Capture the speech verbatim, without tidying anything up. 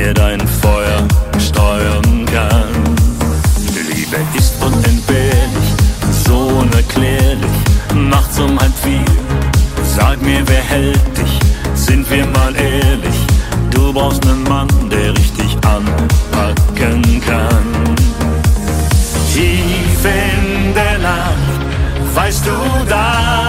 der dein Feuer steuern kann. Liebe ist unentbehrlich, so unerklärlich, nachts um halb vier. Sag mir, wer hält dich, sind wir mal ehrlich, du brauchst nen Mann, der richtig anpacken kann. Tief in der Nacht, weißt du da,